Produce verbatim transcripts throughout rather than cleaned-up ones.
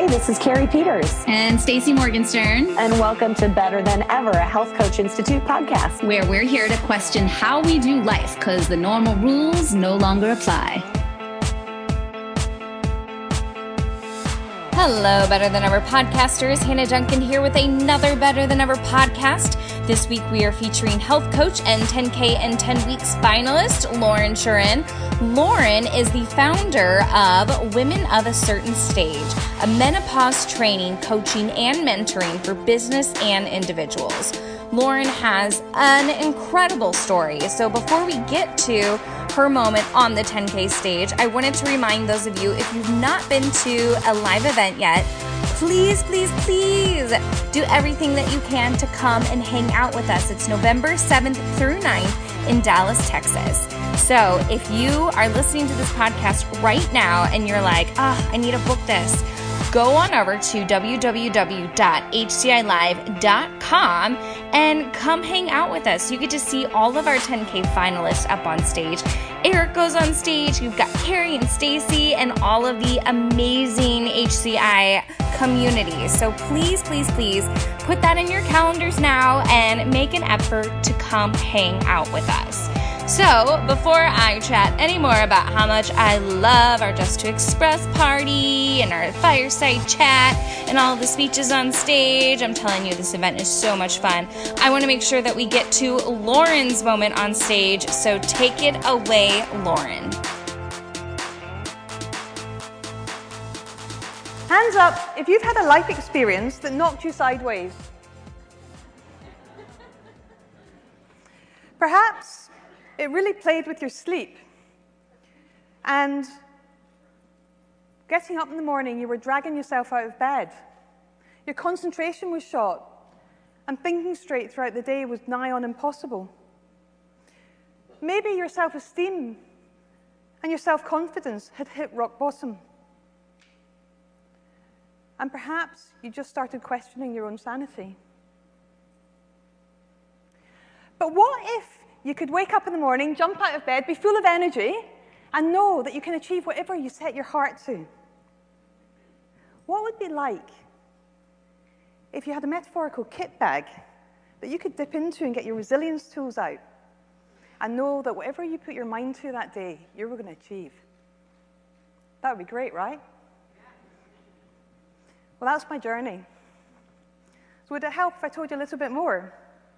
this is Carrie Peters. And Stacey Morgenstern. And welcome to Better Than Ever, a Health Coach Institute podcast. Where we're here to question how we do life, because the normal rules no longer apply. Hello, Better Than Ever podcasters. Hannah Duncan here with another Better Than Ever podcast. This week we are featuring health coach and ten K in ten weeks finalist, Lauren Shurin. Lauren is the founder of Women of a Certain Stage, a menopause training, coaching, and mentoring for business and individuals. Lauren has an incredible story. So before we get to her moment on the ten K stage, I wanted to remind those of you, if you've not been to a live event yet, please, please, please do everything that you can to come and hang out with us. It's November seventh through ninth in Dallas, Texas. So if you are listening to this podcast right now and you're like, ah, oh, I need to book this, go on over to w w w dot h c i live dot com and come hang out with us. You get to see all of our ten K finalists up on stage. Eric goes on stage. You've got Carrie and Stacey and all of the amazing H C I community. So please, please, please put that in your calendars now and make an effort to come hang out with us. So, before I chat any more about how much I love our Just to Express party and our fireside chat and all the speeches on stage, I'm telling you, this event is so much fun. I want to make sure that we get to Lauren's moment on stage, so take it away, Lauren. Hands up if you've had a life experience that knocked you sideways. Perhaps it really played with your sleep. And getting up in the morning, you were dragging yourself out of bed. Your concentration was shot, and thinking straight throughout the day was nigh on impossible. Maybe your self-esteem and your self-confidence had hit rock bottom. And perhaps you just started questioning your own sanity. But what if you could wake up in the morning, jump out of bed, be full of energy, and know that you can achieve whatever you set your heart to? What would it be like if you had a metaphorical kit bag that you could dip into and get your resilience tools out and know that whatever you put your mind to that day, you were going to achieve? That would be great, right? Well, that's my journey. So would it help if I told you a little bit more?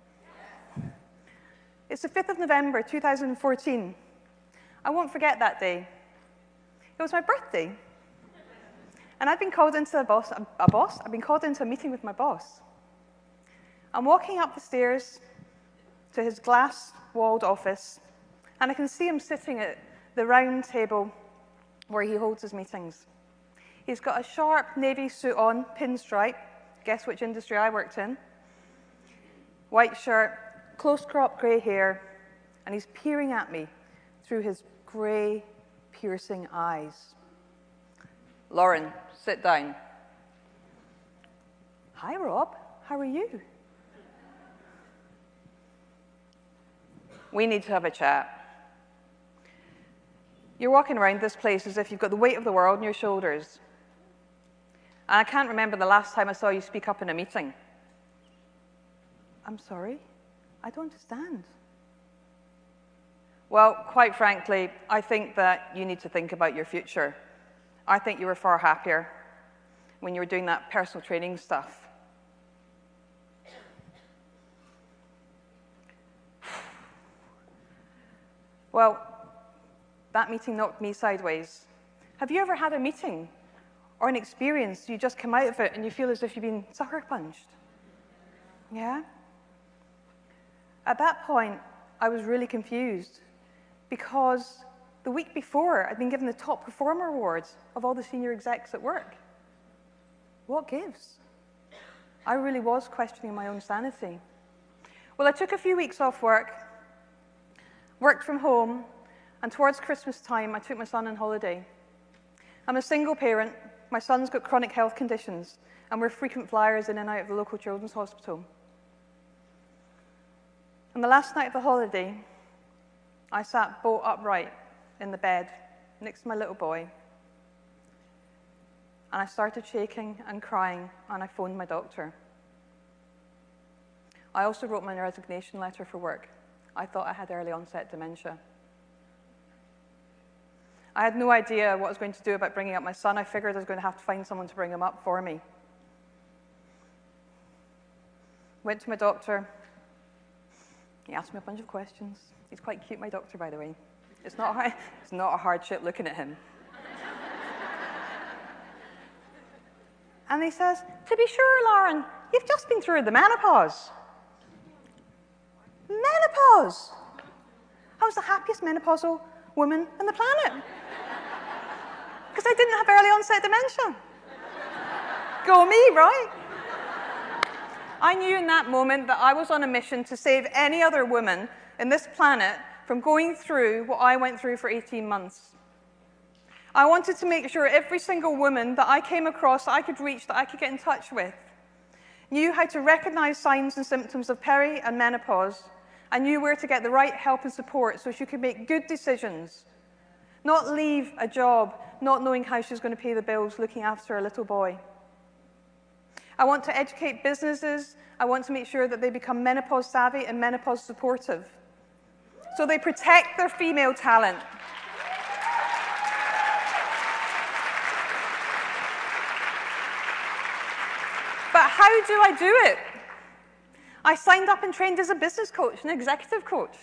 It's the fifth of November, two thousand fourteen. I won't forget that day. It was my birthday. And I've been called into a boss, a, a boss? I've been called into a meeting with my boss. I'm walking up the stairs to his glass-walled office, and I can see him sitting at the round table where he holds his meetings. He's got a sharp navy suit on, pinstripe. Guess which industry I worked in. White shirt, close-cropped grey hair, and he's peering at me through his grey, piercing eyes. Lauren, sit down. Hi, Rob. How are you? We need to have a chat. You're walking around this place as if you've got the weight of the world on your shoulders. And I can't remember the last time I saw you speak up in a meeting. I'm sorry? I don't understand. Well, quite frankly, I think that you need to think about your future. I think you were far happier when you were doing that personal training stuff. Well, that meeting knocked me sideways. Have you ever had a meeting or an experience, you just come out of it and you feel as if you've been sucker punched? Yeah? At that point, I was really confused because the week before, I'd been given the top performer awards of all the senior execs at work. What gives? I really was questioning my own sanity. Well, I took a few weeks off work, worked from home, and towards Christmas time, I took my son on holiday. I'm a single parent. My son's got chronic health conditions, and we're frequent flyers in and out of the local children's hospital. On the last night of the holiday, I sat bolt upright in the bed next to my little boy. and I started shaking and crying, and I phoned my doctor. I also wrote my resignation letter for work. I thought I had early onset dementia. I had no idea what I was going to do about bringing up my son. I figured I was going to have to find someone to bring him up for me. Went to my doctor. He asked me a bunch of questions. He's quite cute, my doctor, by the way. It's not a, it's not a hardship looking at him. And he says, to be sure, Lauren, you've just been through the menopause. Menopause! I was the happiest menopausal woman on the planet. Because I didn't have early onset dementia. Go me, right? I knew in that moment that I was on a mission to save any other woman in this planet from going through what I went through for eighteen months. I wanted to make sure every single woman that I came across, that I could reach, that I could get in touch with, knew how to recognize signs and symptoms of peri and menopause, and knew where to get the right help and support so she could make good decisions, not leave a job, not knowing how she was going to pay the bills, looking after a little boy. I want to educate businesses. I want to make sure that they become menopause savvy and menopause supportive, so they protect their female talent. But how do I do it? I signed up and trained as a business coach, an executive coach.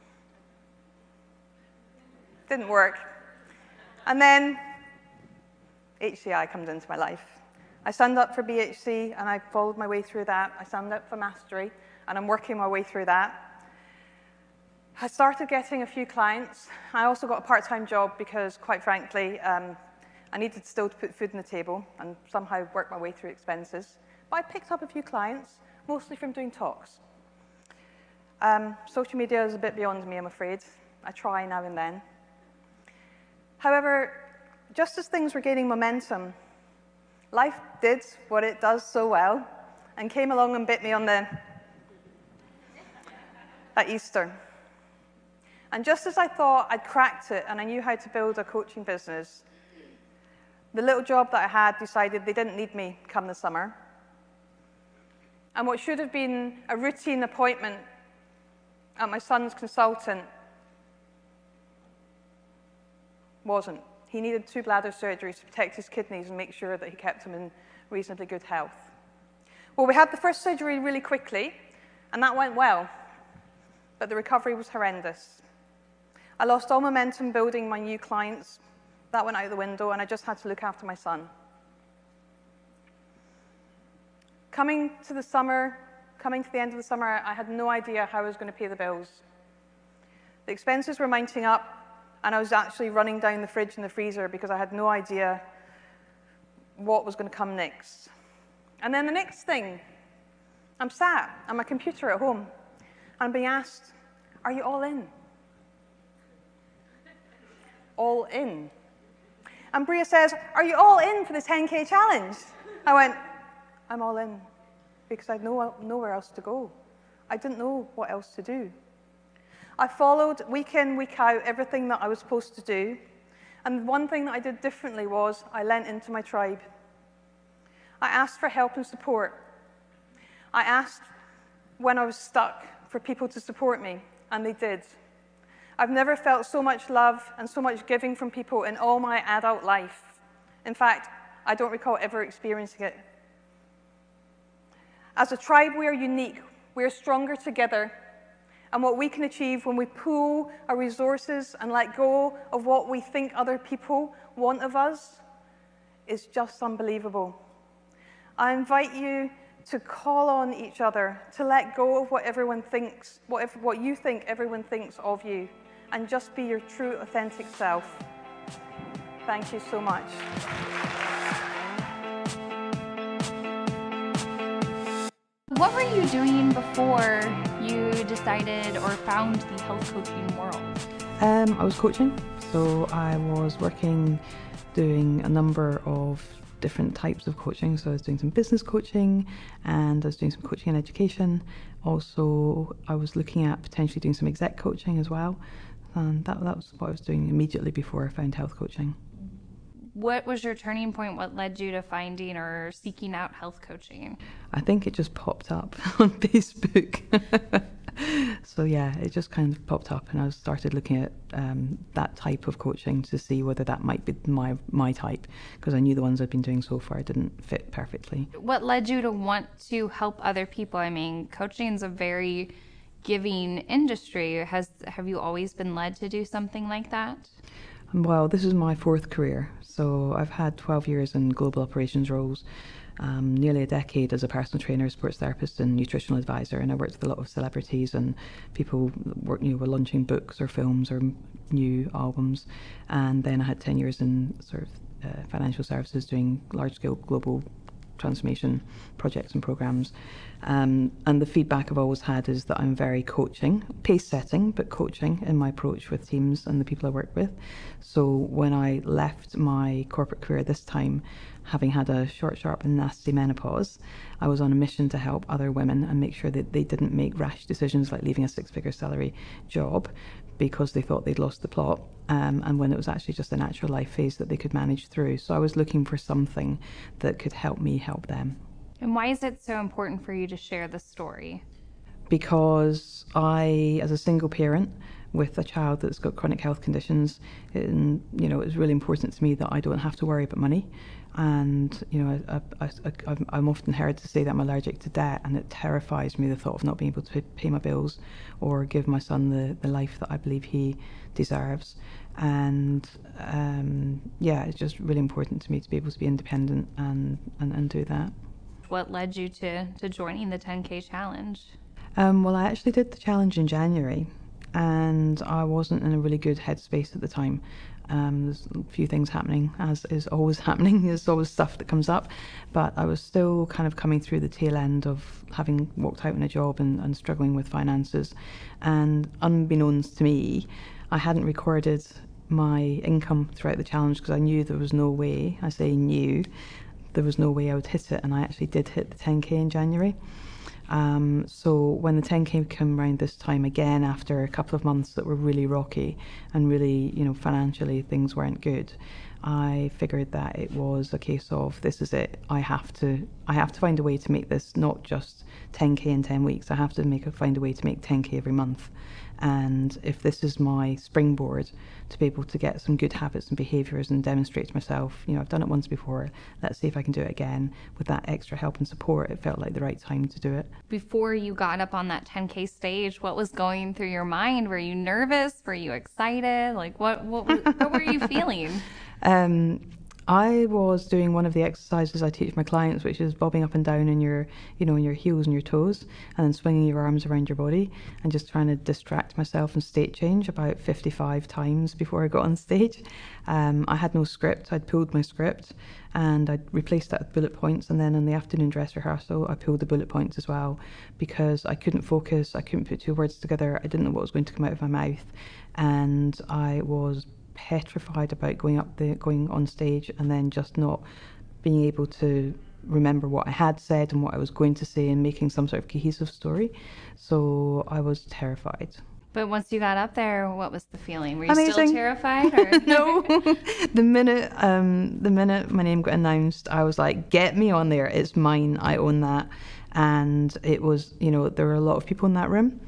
Didn't work. And then H C I comes into my life. I signed up for B H C, and I followed my way through that. I signed up for Mastery, and I'm working my way through that. I started getting a few clients. I also got a part-time job because, quite frankly, um, I needed still to put food on the table and somehow work my way through expenses. But I picked up a few clients, mostly from doing talks. Um, social media is a bit beyond me, I'm afraid. I try now and then. However, just as things were gaining momentum, life did what it does so well and came along and bit me on the at Easter. And just as I thought I'd cracked it and I knew how to build a coaching business, the little job that I had decided they didn't need me come the summer. And what should have been a routine appointment at my son's consultant wasn't. He needed two bladder surgeries to protect his kidneys and make sure that he kept them in reasonably good health. Well, we had the first surgery really quickly, and that went well, but the recovery was horrendous. I lost all momentum building my new clients. That went out the window, and I just had to look after my son. Coming to the summer, coming to the end of the summer, I had no idea how I was going to pay the bills. The expenses were mounting up, and I was actually running down the fridge and the freezer because I had no idea what was going to come next. And then the next thing, I'm sat at my computer at home, and I'm being asked, are you all in? All in. And Bria says, are you all in for the ten K challenge? I went, I'm all in, because I had no, nowhere else to go. I didn't know what else to do. I followed week in, week out, everything that I was supposed to do. And one thing that I did differently was I lent into my tribe. I asked for help and support. I asked when I was stuck for people to support me, and they did. I've never felt so much love and so much giving from people in all my adult life. In fact, I don't recall ever experiencing it. As a tribe, we are unique. We are stronger together. And what we can achieve when we pool our resources and let go of what we think other people want of us is just unbelievable. I invite you to call on each other, to let go of what everyone thinks, what, what you think everyone thinks of you, and just be your true, authentic self. Thank you so much. What were you doing before you decided or found the health coaching world? Um, I was coaching, so I was working, doing a number of different types of coaching. So I was doing some business coaching, and I was doing some coaching and education. Also, I was looking at potentially doing some exec coaching as well. And that, that was what I was doing immediately before I found health coaching. What was your turning point? What led you to finding or seeking out health coaching? I think it just popped up on Facebook. So yeah, it just kind of popped up, and I started looking at um, that type of coaching to see whether that might be my my type, because I knew the ones I'd been doing so far didn't fit perfectly. What led you to want to help other people? I mean, coaching is a very giving industry. Has have you always been led to do something like that? Well, this is my fourth career, so I've had twelve years in global operations roles. Um, nearly a decade as a personal trainer, sports therapist and nutritional advisor, and I worked with a lot of celebrities and people that were, you know, were launching books or films or new albums. And then I had ten years in sort of uh, financial services doing large-scale global transformation projects and programs. Um, and the feedback I've always had is that I'm very coaching, pace setting, but coaching in my approach with teams and the people I work with. So when I left my corporate career this time, having had a short, sharp and nasty menopause, I was on a mission to help other women and make sure that they didn't make rash decisions like leaving a six-figure salary job because they thought they'd lost the plot, um, and when it was actually just a natural life phase that they could manage through. So I was looking for something that could help me help them. And why is it so important for you to share the story? Because I, as a single parent with a child that's got chronic health conditions, and you know, it's really important to me that I don't have to worry about money. And you know, I, I, I, I'm often heard to say that I'm allergic to debt, and it terrifies me, the thought of not being able to pay my bills or give my son the, the life that I believe he deserves. And um, yeah, it's just really important to me to be able to be independent and, and, and do that. What led you to, to joining the ten K challenge? Um, well, I actually did the challenge in January, and I wasn't in a really good headspace at the time. Um, there's a few things happening, as is always happening. There's always stuff that comes up, but I was still kind of coming through the tail end of having walked out in a job and, and struggling with finances. And unbeknownst to me, I hadn't recorded my income throughout the challenge because I knew there was no way, I say knew, there was no way I would hit it, and I actually did hit the ten K in January. Um, so when the ten K came around this time again, after a couple of months that were really rocky and really, you know, financially things weren't good, I figured that it was a case of, this is it. I have to, I have to find a way to make this not just ten K in ten weeks. I have to make a, find a way to make ten K every month. And if this is my springboard to be able to get some good habits and behaviours and demonstrate to myself, you know, I've done it once before, let's see if I can do it again. With that extra help and support, it felt like the right time to do it. Before you got up on that ten K stage, what was going through your mind? Were you nervous? Were you excited? Like, what what, what were you feeling? Um, I was doing one of the exercises I teach my clients, which is bobbing up and down in your, you know, in your heels and your toes, and then swinging your arms around your body, and just trying to distract myself and state change about fifty-five times before I got on stage. Um, I had no script. I'd pulled my script, and I'd replaced that with bullet points. And then in the afternoon dress rehearsal, I pulled the bullet points as well, because I couldn't focus. I couldn't put two words together. I didn't know what was going to come out of my mouth, and I was petrified about going up there, going on stage, and then just not being able to remember what I had said and what I was going to say and making some sort of cohesive story. So I was terrified. But once you got up there, what was the feeling? Were you Amazing. Still terrified? Or? No. the minute um, the minute my name got announced, I was like, get me on there. It's mine. I own that. And it was, you know, there were a lot of people in that room.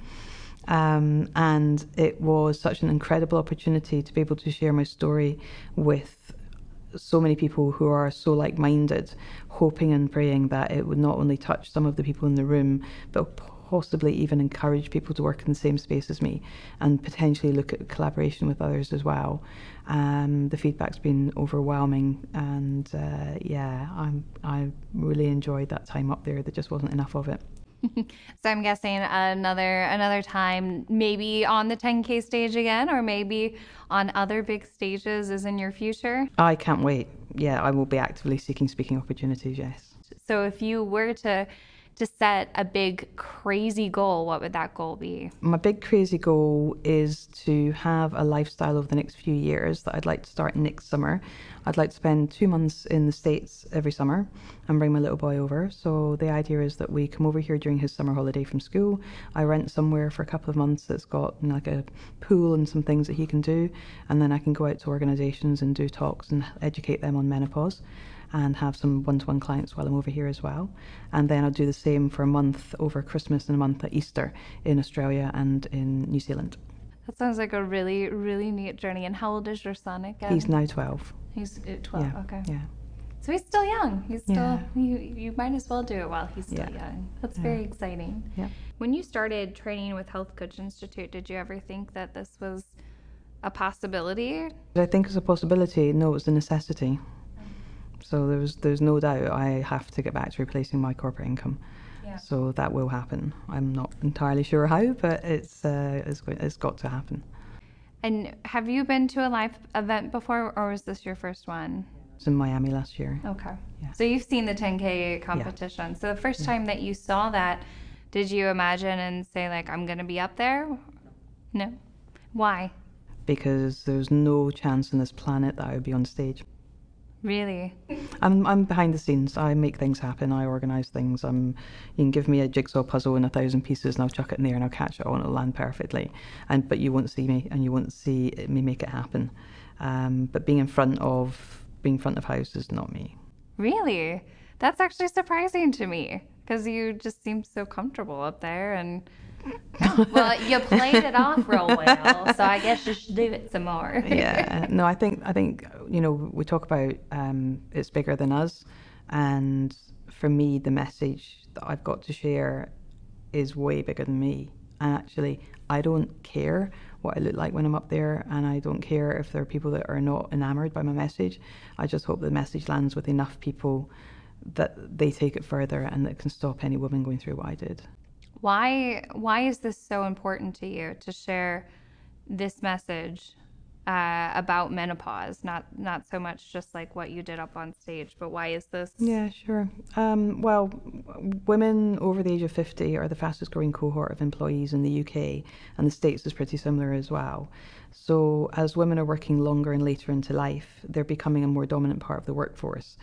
Um, and it was such an incredible opportunity to be able to share my story with so many people who are so like-minded, hoping and praying that it would not only touch some of the people in the room, but possibly even encourage people to work in the same space as me and potentially look at collaboration with others as well. Um, the feedback's been overwhelming, and uh, yeah, I'm, I really enjoyed that time up there. There just wasn't enough of it. So I'm guessing another another time, maybe on the ten K stage again, or maybe on other big stages is in your future? I can't wait. Yeah, I will be actively seeking speaking opportunities, yes. So if you were to to set a big, crazy goal, what would that goal be? My big crazy goal is to have a lifestyle over the next few years that I'd like to start next summer. I'd like to spend two months in the States every summer and bring my little boy over. So the idea is that we come over here during his summer holiday from school. I rent somewhere for a couple of months that's got, you know, like a pool and some things that he can do. And then I can go out to organisations and do talks and educate them on menopause, and have some one-to-one clients while I'm over here as well. And then I'll do the same for a month over Christmas and a month at Easter in Australia and in New Zealand. That sounds like a really, really neat journey. And how old is your son again? He's now twelve. He's twelve, Yeah, okay. yeah. So he's still young. He's still, Yeah. you, you might as well do it while he's still Yeah. young. That's Yeah. very exciting. Yeah. When you started training with Health Coach Institute, did you ever think that this was a possibility? I think it's a possibility. No, it's a necessity. So there's there's no doubt I have to get back to replacing my corporate income. Yeah. So that will happen. I'm not entirely sure how, but it's uh, it's, go- it's got to happen. And have you been to a live event before, or was this your first one? It's in Miami last year. Okay. Yeah. So you've seen the ten K competition. So the first time that you saw that, did you imagine and say, like, I'm going to be up there? No. Why? Because there's no chance on this planet that I would be on stage. Really? I'm I'm behind the scenes. I make things happen. I organise things. I'm. You can give me a jigsaw puzzle in a thousand pieces, and I'll chuck it in there, and I'll catch it all, and it'll land perfectly. And but you won't see me, and you won't see it, me make it happen. Um, but being in front of being front of house is not me. Really? That's actually surprising to me, because you just seem so comfortable up there, and well, you played it off real well, so I guess you should do it some more. Yeah. No, I think I think you know we talk about um, it's bigger than us, and for me the message that I've got to share is way bigger than me. And actually, I don't care what I look like when I'm up there, and I don't care if there are people that are not enamoured by my message. I just hope the message lands with enough people that they take it further and that can stop any woman going through what I did. Why why is this so important to you to share this message uh, about menopause? Not not so much just like what you did up on stage, but why is this? Yeah, sure. Um, well, w- women over the age of fifty are the fastest growing cohort of employees in the U K, and the States is pretty similar as well. So as women are working longer and later into life, they're becoming a more dominant part of the workforce.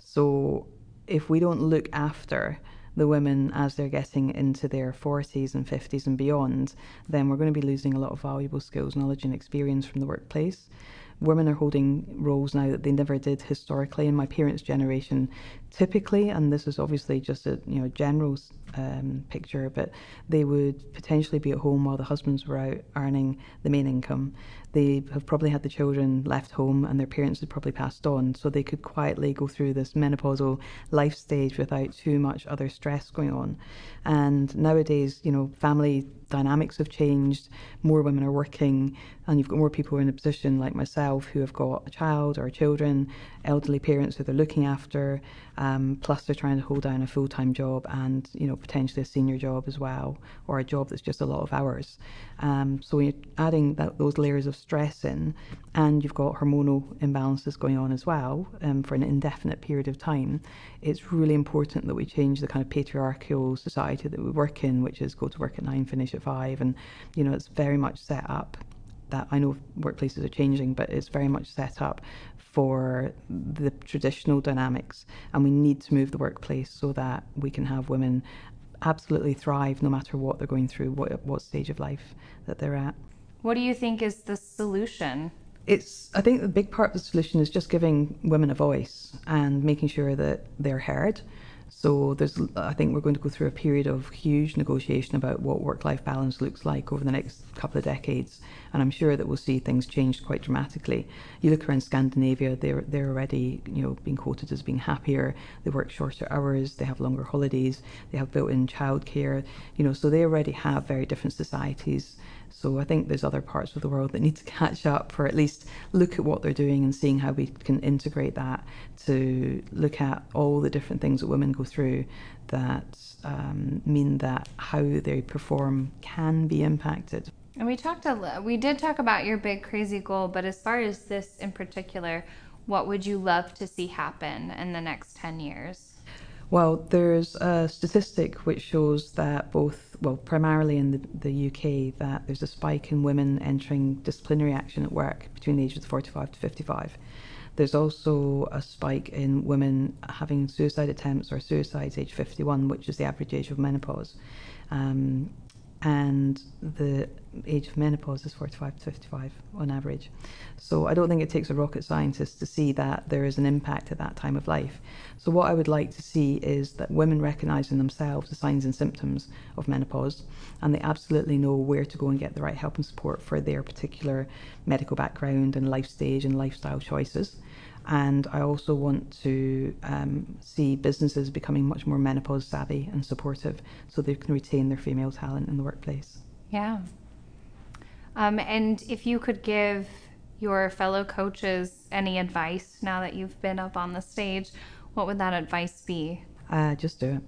So if we don't look after the women as they're getting into their forties and fifties and beyond, then we're going to be losing a lot of valuable skills, knowledge and experience from the workplace. Women are holding roles now that they never did historically. In my parents' generation, typically, and this is obviously just a you know general um, picture, but they would potentially be at home while the husbands were out earning the main income. They have probably had the children left home, and their parents had probably passed on, so they could quietly go through this menopausal life stage without too much other stress going on. And nowadays, you know, family dynamics have changed. More women are working, and you've got more people in a position like myself who have got a child or children, elderly parents who they're looking after, um, plus they're trying to hold down a full-time job and, you know, potentially a senior job as well, or a job that's just a lot of hours. Um, so you're adding that, those layers of stress in, and you've got hormonal imbalances going on as well um, for an indefinite period of time. It's really important that we change the kind of patriarchal society that we work in, which is go to work at nine, finish at five, and you know it's very much set up that I know workplaces are changing, but it's very much set up for the traditional dynamics, and we need to move the workplace so that we can have women absolutely thrive no matter what they're going through, what what stage of life that they're at. What do you think is the solution? It's, I think the big part of the solution is just giving women a voice and making sure that they're heard. So there's, I think we're going to go through a period of huge negotiation about what work-life balance looks like over the next couple of decades, and I'm sure that we'll see things change quite dramatically. You look around Scandinavia; they're they're already, you know, being quoted as being happier. They work shorter hours. They have longer holidays. They have built-in childcare. You know, so they already have very different societies. So I think there's other parts of the world that need to catch up, or at least look at what they're doing and seeing how we can integrate that to look at all the different things that women go through that um, mean that how they perform can be impacted. And we talked a li- we did talk about your big crazy goal, but as far as this in particular, what would you love to see happen in the next ten years? Well, there's a statistic which shows that both, well, primarily in the, the U K, that there's a spike in women entering disciplinary action at work between the ages of forty-five to fifty-five. There's also a spike in women having suicide attempts or suicides age fifty-one, which is the average age of menopause. Um, and the age of menopause is forty-five to fifty-five on average. So I don't think it takes a rocket scientist to see that there is an impact at that time of life. So what I would like to see is that women recognise in themselves the signs and symptoms of menopause, and they absolutely know where to go and get the right help and support for their particular medical background and life stage and lifestyle choices. And I also want to um, see businesses becoming much more menopause savvy and supportive so they can retain their female talent in the workplace. Yeah. Um, and if you could give your fellow coaches any advice now that you've been up on the stage, what would that advice be? Uh, just do it.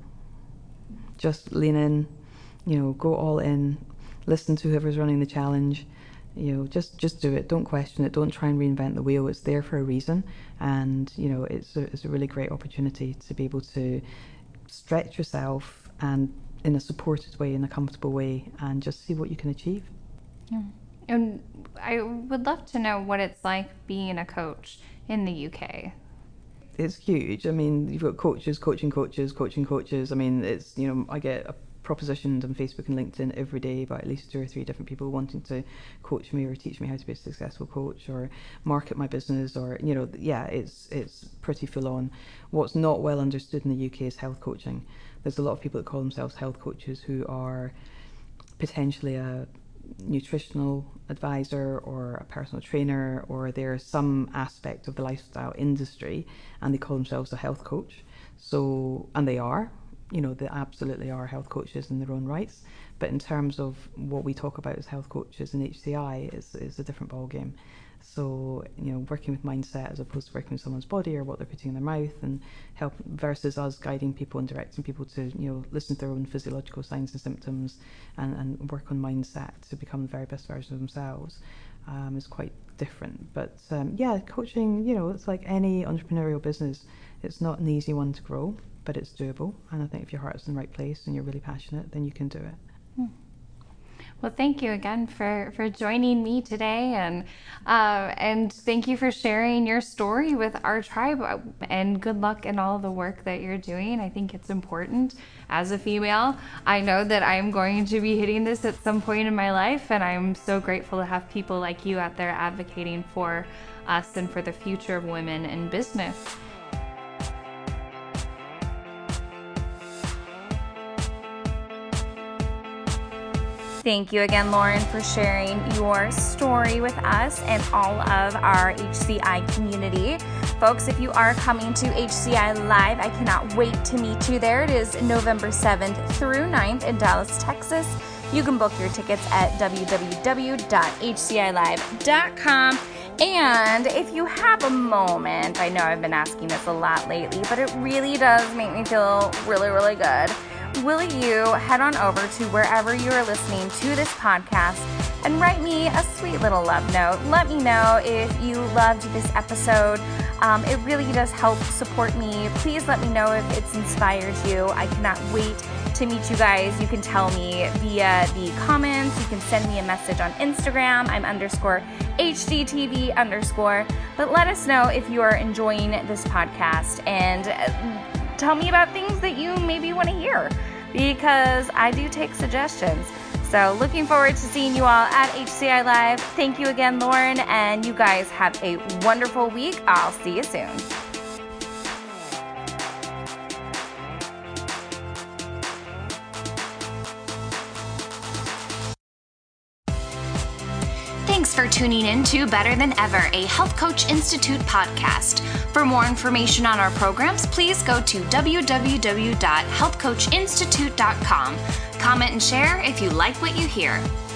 Just lean in, you know, go all in, listen to whoever's running the challenge. You know, just just do it. Don't question it. Don't try and reinvent the wheel. It's there for a reason, and you know, it's a, it's a really great opportunity to be able to stretch yourself and in a supported way, in a comfortable way, and just see what you can achieve. Yeah. And I would love to know what it's like being a coach in the U K. It's huge. I mean, you've got coaches, coaching coaches, coaching coaches. I mean, it's, you know, I get a propositioned on Facebook and LinkedIn every day by at least two or three different people wanting to coach me or teach me how to be a successful coach or market my business, or, you know, yeah, it's it's pretty full on. What's not well understood in the U K is health coaching. There's a lot of people that call themselves health coaches who are potentially a nutritional advisor or a personal trainer, or they're some aspect of the lifestyle industry and they call themselves a health coach. So, and they are. You know, they absolutely are health coaches in their own rights, but in terms of what we talk about as health coaches in H C I is is a different ballgame. So, you know, working with mindset as opposed to working with someone's body or what they're putting in their mouth, and help versus us guiding people and directing people to, you know, listen to their own physiological signs and symptoms and, and work on mindset to become the very best version of themselves, um, is quite different. But um, yeah, coaching, you know, it's like any entrepreneurial business. It's not an easy one to grow, but it's doable. And I think if your heart's in the right place and you're really passionate, then you can do it. Hmm. Well, thank you again for, for joining me today, and uh, and thank you for sharing your story with our tribe, and good luck in all the work that you're doing. I think it's important. As a female, I know that I'm going to be hitting this at some point in my life, and I'm so grateful to have people like you out there advocating for us and for the future of women in business. Thank you again, Lauren, for sharing your story with us and all of our H C I community. Folks, if you are coming to H C I Live, I cannot wait to meet you there. It is November seventh through ninth in Dallas, Texas. You can book your tickets at w w w dot h c i live dot com. And if you have a moment, I know I've been asking this a lot lately, but it really does make me feel really, really good. Will you head on over to wherever you are listening to this podcast and write me a sweet little love note? Let me know if you loved this episode. Um, it really does help support me. Please let me know if it's inspired you. I cannot wait to meet you guys. You can tell me via the comments. You can send me a message on Instagram. I'm underscore H D T V underscore. But let us know if you are enjoying this podcast, and tell me about things that you maybe want to hear, because I do take suggestions. So looking forward to seeing you all at H C I Live. Thank you again, Lauren, and you guys have a wonderful week. I'll see you soon. Thanks for tuning in to Better Than Ever, a Health Coach Institute podcast. For more information on our programs, please go to w w w dot health coach institute dot com. Comment and share if you like what you hear.